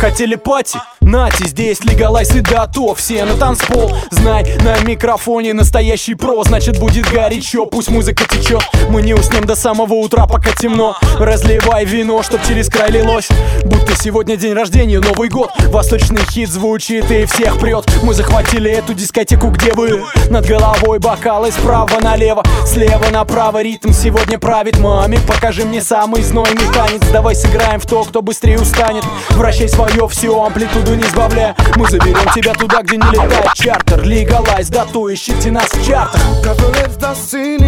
Хотели пати? Нате, здесь легалайз и дато. Все на танцпол, знай, на микрофоне настоящий про. Значит будет горячо, пусть музыка течет. Мы не уснем до самого утра, пока темно. Разливай вино, чтоб через край лилось. Будто сегодня день рождения, Новый год. Восточный хит звучит и всех прет. Мы захватили эту дискотеку, где вы? Над головой бокалы справа налево, слева направо. Ритм сегодня правит. Маме, покажи мне самый знойный танец. Давай сыграем в то, кто быстрее устанет. Вращай свое все, амплитуду не сбавляя. Мы заберем тебя туда, где не летает чартер. Легалайз, дату, ищите нас в чартах.